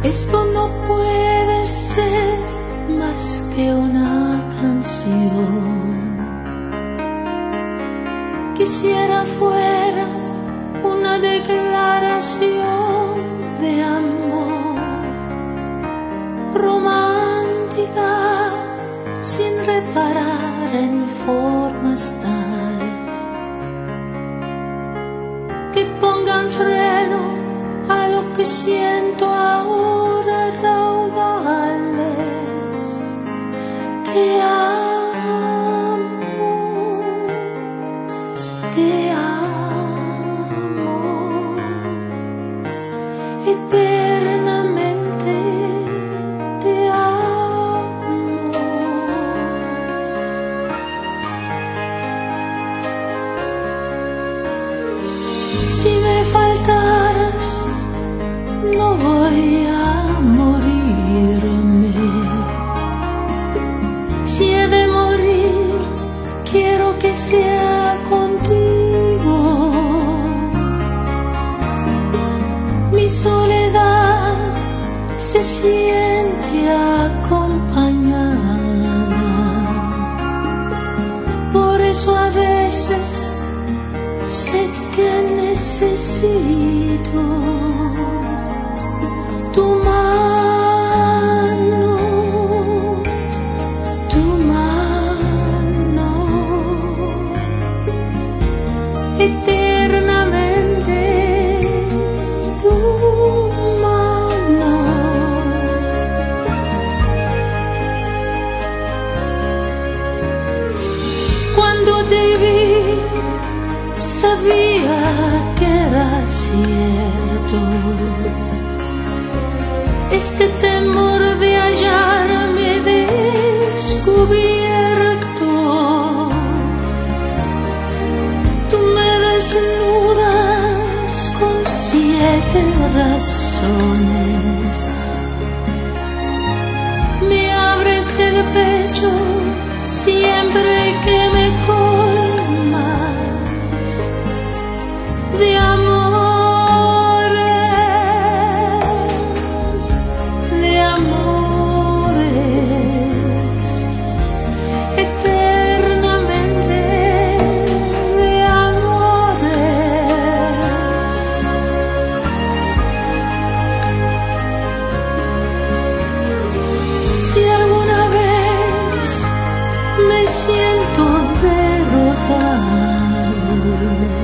Esto no puede ser más que una canción. Quisiera fuera una declaración de amor romántica, sin reparar en formas tales que pongan freno a lo que siento ahora, raudales. Te amo, te amo, eternamente te amo. Si me faltaras, no voy a morirme. Si he de morir, quiero que sea contigo. Mi soledad se siente acompañada. Por eso a veces sé que necesito tu mano, tu mano, eternamente tu mano. Cuando te vi, sabía que era cierto este temor de hallarme descubierto. Tú me desnudas con 7 razones, me abres el pecho siempre que me colmas de amores, de amores, eternamente de amores. Si alguna vez me siento derrotado,